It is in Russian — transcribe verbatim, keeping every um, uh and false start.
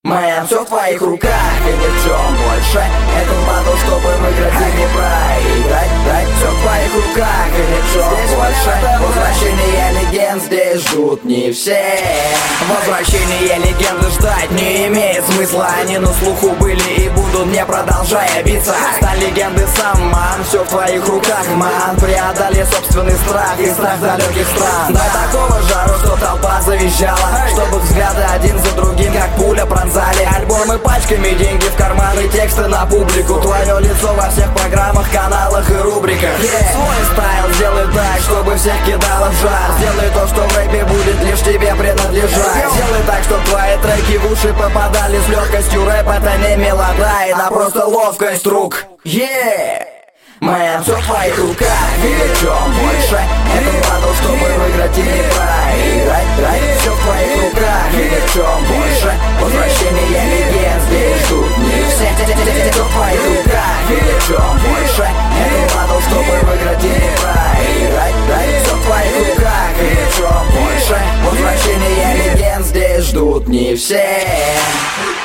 Мэм, все в твоих руках и ни в чем больше. Этот батл, чтобы выиграть и не проиграть. Дай, все в твоих руках и ни в чем здесь больше. Возвращение легенд здесь ждут не все. Возвращение легенды ждать не имеет смысла. Они на слуху были и будут, не продолжая биться. Стань легенды сам, ман, все в твоих руках, ман. Преодоли собственный страх и страх далеких стран. Дай такого жару, что толпа завизжала, чтобы взгляды один за другим, как пуля, пронзали альбомы пачками, деньги в карманы, тексты на публику. Твое лицо во всех программах, каналах и рубриках. yeah. Свой стайл сделай так, чтобы всех кидало в жар. Сделай то, что в рэпе будет лишь тебе принадлежать. Сделай так, чтобы твои треки в уши попадали с легкостью. Рэп это не мелодайна, а просто ловкость рук. Yeah. Мэм, все в твоих руках и ни в чем больше. Это батл, чтобы выиграть и не проиграть. Все в твоих руках и ни в чем больше. Возвращение легенд здесь ждут не все. Все в твоих руках и ни в чем больше. Это батл, чтобы выиграть и не проиграть. Все в твоих руках и ни в чем больше. Возвращение легенд здесь ждут не все.